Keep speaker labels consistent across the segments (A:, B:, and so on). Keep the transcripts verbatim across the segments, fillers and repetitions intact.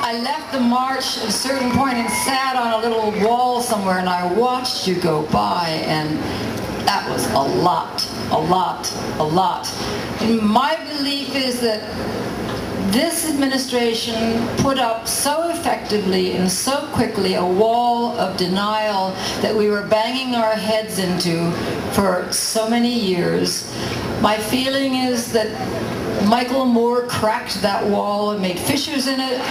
A: I left the march at a certain point and sat on a little wall somewhere, and I watched you go by, and that was a lot, a lot, a lot. And my belief is that this administration put up so effectively and so quickly a wall of denial that we were banging our heads into for so many years. My feeling is that Michael Moore cracked that wall and made fissures in it.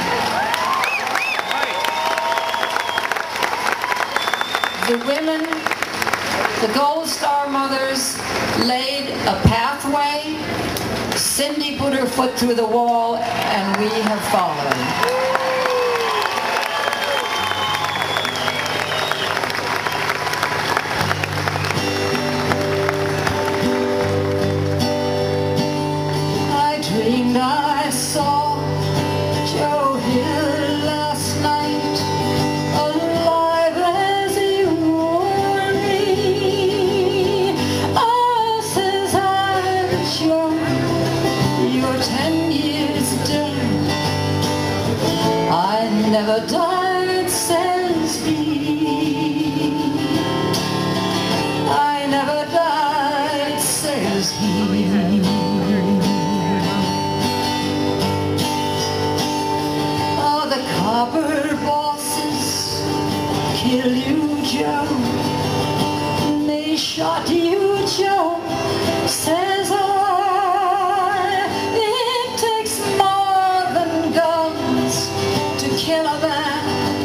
A: The women, the Gold Star mothers, laid a pathway. Cindy put her foot through the wall, and we have followed. I saw Joe Hill last night, alive as he wore me. Oh, says I, Joe, you're ten years dead. I never died, says he. I never died, says he. Copper bosses kill you, Joe. They shot you, Joe, says I. It takes more than guns to kill a man,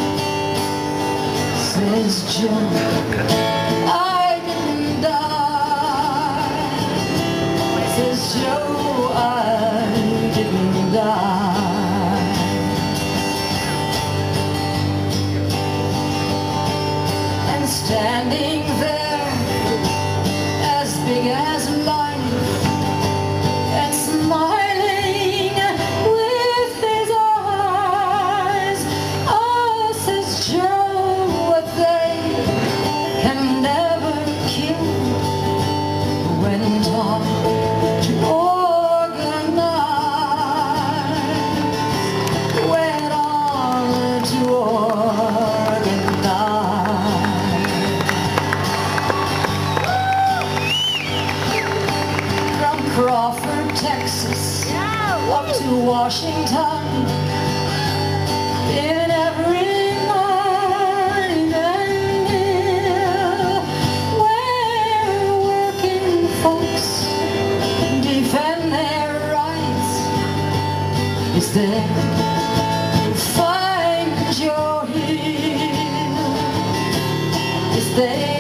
A: says Joe. I didn't die, says Joe. I didn't die. Standing there, as big as life, and smiling with his eyes. Oh, says Joe, what they can never kill went on to organize, went on to organize. Crawford, Texas, up to Washington, in every mine and mill, where working folks defend their rights, is there to find Joe Hill, is there